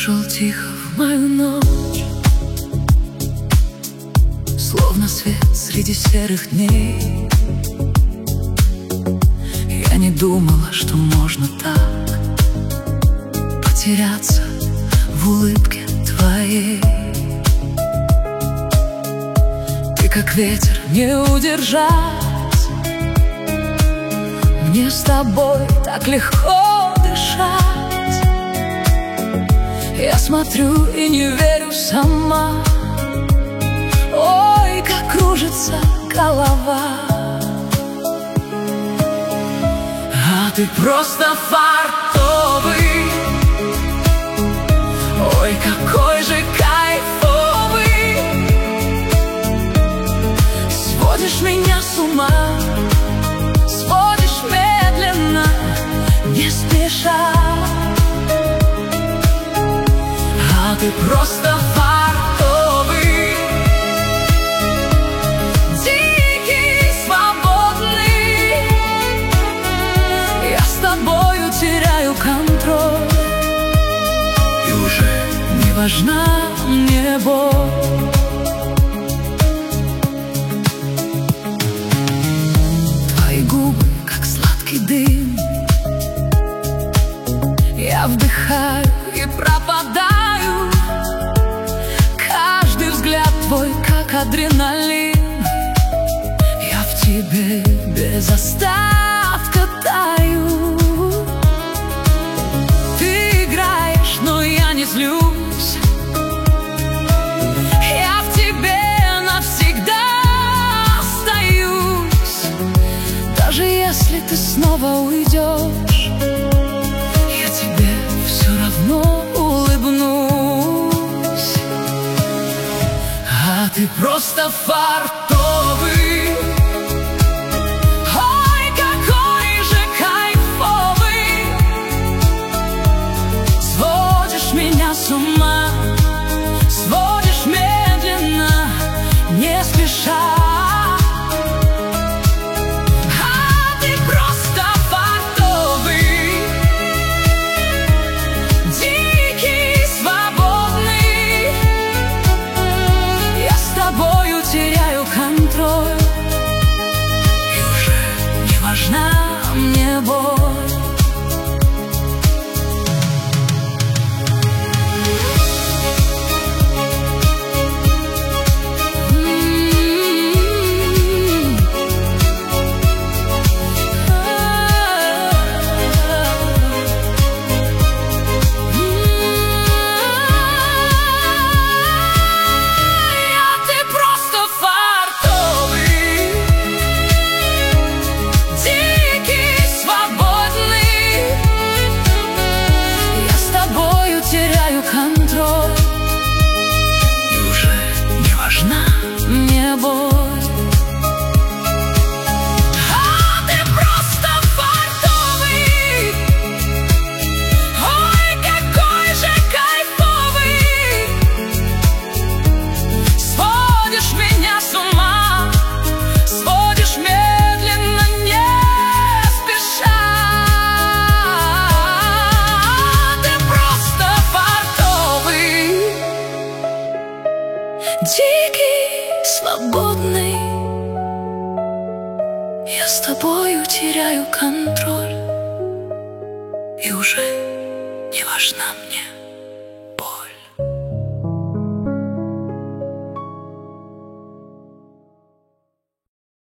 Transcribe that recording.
Пришел тихо в мою ночь, словно свет среди серых дней. Я не думала, что можно так потеряться в улыбке твоей. Ты как ветер, не удержать. Мне с тобой так легко дышать. Я смотрю и не верю сама. Ой, как кружится голова. А ты просто фартовый. Ой, какой же кайфовый. Сводишь меня с ума, сводишь медленно, не спеша. А ты просто фартовый, дикий, свободный. Я с тобою теряю контроль, и уже не важна мне боль. Твои губы, как сладкий дым, я вдыхаю и пропадаю. Каждый взгляд твой, как адреналин. Я в тебе без остатка таю. Ты играешь, но я не злюсь. Я в тебе навсегда остаюсь. Даже если ты снова уйдешь, я тебе все равно улыбнусь. А ты просто фартовый. Ой, какой же кайфовый. Сводишь меня с ума, сводишь медленно, не спеша. Теряю контроль, и уже не важна мне боль. Контроль, и уже не важна мне боль. А ты просто фартовый. Ой, какой же кайфовый. Сводишь меня с ума, сводишь медленно, не спеша. Дикий, свободный. Я с тобою теряю контроль, и уже не важна мне